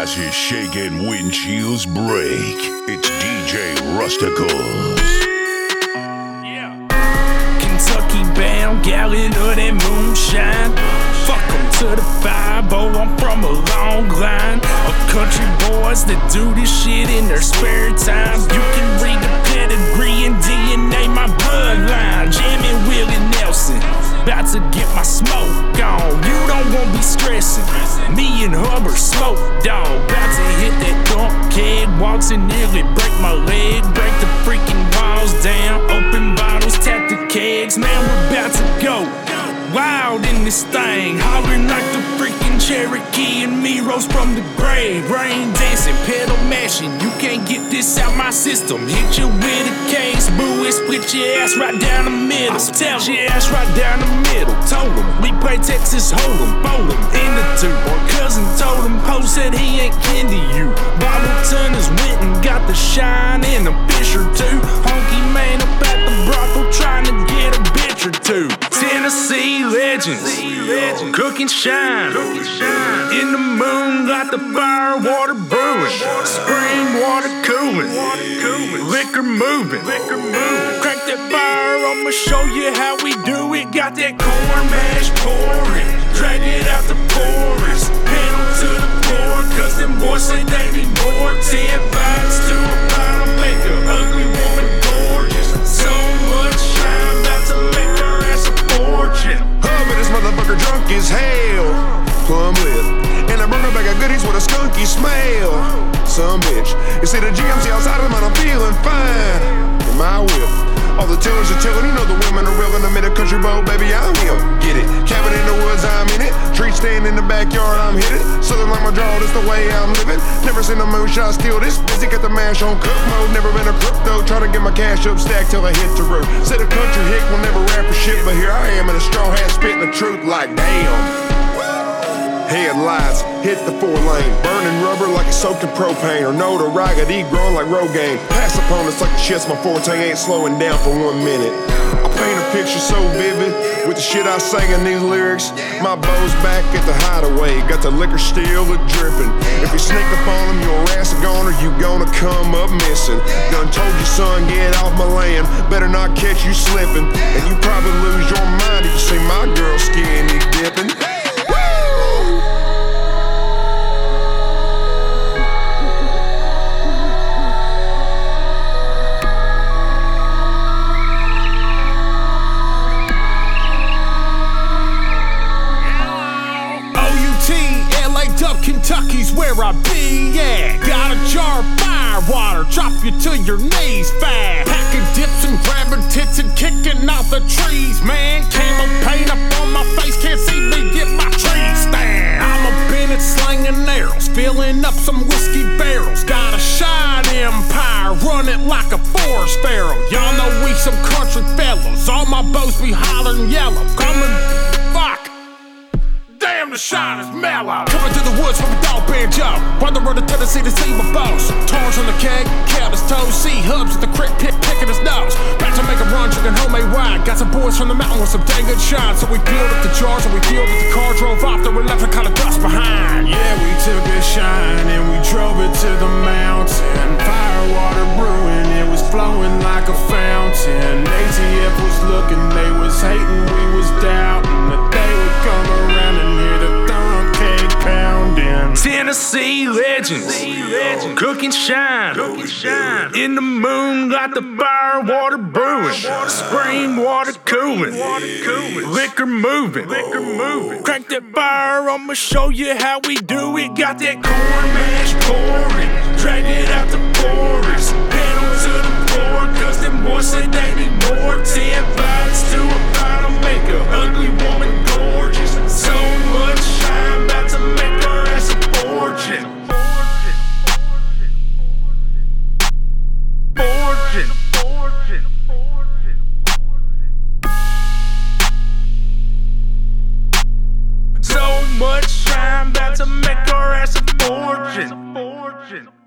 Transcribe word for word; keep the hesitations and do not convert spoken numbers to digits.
glasses shake and windshields break. It's D J Rustical. Yeah. Kentucky bound, gallon of that moonshine. Fuck 'em to the five oh, I'm from a long line of country boys that do this shit in their spare time. You can read the pedigree and D N A, my bloodline. Jamming Willie Nelson, about to get my smoke on. You don't wanna be stressing, me and Hubbard smoke dog. About to hit that dunk keg, walks and nearly break my leg. Break the freaking walls down, open bottles, tap the kegs. Man, we're about to go wild in this thing, hollering like the freaking Cherokee and me rose from the grave. Rain dancing, pedal mashing, you can't get this out my system. Hit you with a case, boo, it split your ass right down the middle. Tell your ass right down the middle. Told him, we play Texas Hold'em, bowl him in the two. Or cousin told him, Poe said he ain't kin to you. Bottle tunners went and got the shine in a fish or two. Honky man up at the brothel trying to get a bitch or two. Tennessee legends, cooking shine in the moonlight, the fire water brewing, spring water cooling, liquor moving. Crank that fire, I'ma show you how we do it. Got that corn mash pouring, drag it out the porous, pedal to the floor, cause them boys say they need more. Ten bites to a bottle, make a ugly woman gorgeous. So much shine, about to make her ass a fortune. But this motherfucker drunk as hell, plum lip, and I bring her back a goodies with a skunky smell. Some bitch, you see the G M C outside of mine, I'm feeling fine in my whip. All the tellers are telling, you know the women are real in the middle country boat, baby, I'm him. Get it, cabin in the woods, I'm in it. Tree stand in the backyard, I'm hit it. Southern like my jaw, that's the way I'm living. Never seen a moonshot steal this busy, got the mash on cook mode. Never been a crypto, trying to get my cash up stacked till I hit the roof. Said a country hick will never rap for shit, but here I am in a straw hat spitting the truth like damn. Headlights, hit the four lane, burning rubber like it's soaked in propane, or notoriety growing like Rogaine. Pass opponents like the shit's my forte, ain't slowing down for one minute. I paint a picture so vivid with the shit I sang in these lyrics. My bow's back at the hideaway, got the liquor still a dripping. If you sneak up on them, your ass a goner, you gonna come up missing. Done told you, son, get off my land, better not catch you slipping. And you probably lose your mind if you see my girl skinny dipping. Kentucky's where I be at. Got a jar of fire water, drop you to your knees fast. Packing dips and grabbing tits and kicking off the trees, man. Camo paint up on my face, can't see me get my tree stand. I'm a Bennett slinging arrows, filling up some whiskey barrels. Got a shine empire, run it like a forest pharaoh. Y'all know we some country fellas, all my bows be hollering yellow. Coming, fuck. Damn, the shine is mellow. Coming through the woods from a dog banjo. Run the road to Tennessee to see my boss. Torns on the keg, careless toes. See hubs at the crick pit, picking his nose. Back to make a run, drinking homemade wine. Got some boys from the mountain with some dang good shine. So we peeled up the jars and we peeled up the car. Drove off, there were left a kind of dust behind. Yeah, we took a shine and we drove it to the mountain. Fire water brewing, it was flowing like a fountain. A T F was looking, they was hating, we was doubting that they would come around and hear the thumb cake pounding. Tennessee legends, cooking shine in the moonlight, the fire water brewing, spring water cooling, liquor moving. Crank that fire, I'ma show you how we do it. Got that corn mash pouring, drag it out the forest, pedal to the floor, cause them boys say they need more. Ten bites to a bottle, make a ugly woman gorgeous. So much shine, about to make her ass a fortune. Fortune. Fortune. Fortune. So much shine, about to make her ass a fortune. Fortune.